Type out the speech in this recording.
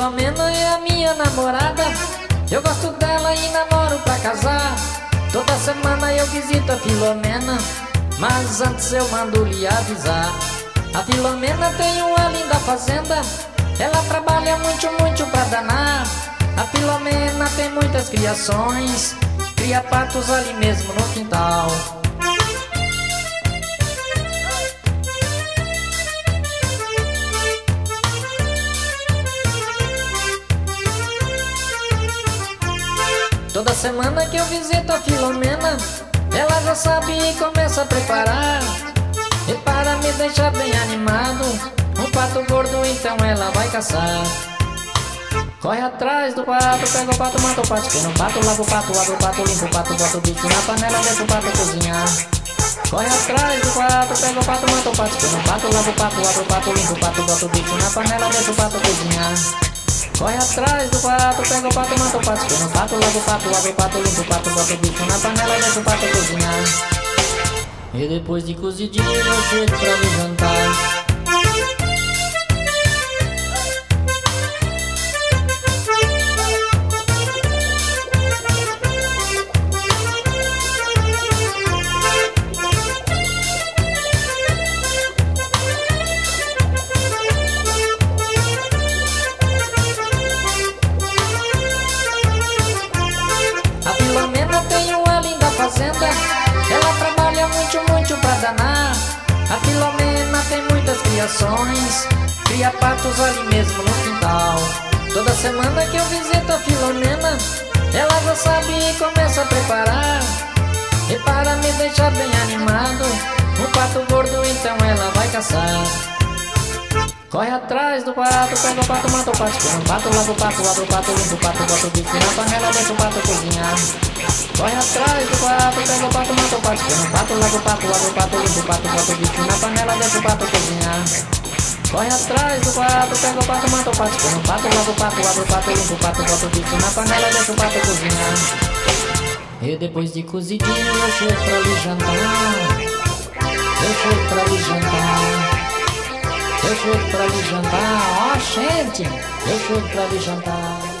Filomena é a minha namorada, eu gosto dela e namoro pra casar. Toda semana eu visito a Filomena, mas antes eu mando lhe avisar. A Filomena tem uma linda fazenda, ela trabalha muito pra danar. A Filomena tem muitas criações, cria patos ali mesmo no quintal. Toda semana que eu visito a Filomena, ela já sabe e começa a preparar. E para me deixar bem animado, um pato gordo então ela vai caçar. Corre atrás do pato, pega o pato, mata o pato, esquina o pato, lava o pato, abre o pato, limpa o pato, bota o bicho na panela, deixa o pato cozinhar. Corre atrás do pato, pega o pato, mata o pato, esquina o pato, lava o pato, abre o pato, limpa o pato, bota o bicho na panela, deixa o pato cozinhar. Corre atrás do pato, pega o pato, mata o pato, esquina o pato, lava o pato, abre o pato, limpa o pato, bota o bicho na panela, deixa o pato cozinhar. E depois de cozidinho eu chego pra me jantar. A Filomena tem uma linda fazenda, ela trabalha muito pra danar. A Filomena tem muitas criações, cria patos ali mesmo no quintal. Toda semana que eu visito a Filomena, ela já sabe e começa a preparar. E para me deixar bem animado, um pato gordo então ela vai caçar. Corre atrás do pato, pega o pato, mata o pato, esquina o pato, lava o pato, abre o pato, limpa o pato, bota o bicho na panela, deixa o pato cozinhar. Corre atrás do pato, pega o pato, mata o pato, esquina o pato, lava o pato, abre o pato, limpa o pato, bota o bicho na panela, deixa o pato cozinhar. Corre atrás do pato, pega o pato, mata o pato, esquina o pato, lava o pato, abre o pato, limpa o pato, bota o bicho na panela, deixa o pato cozinhar. E depois de cozidinho eu chego pra lhe jantar. Eu chego pra lhe jantar. Eu chego pra lhe jantar, ó gente, eu chego pra lhe jantar.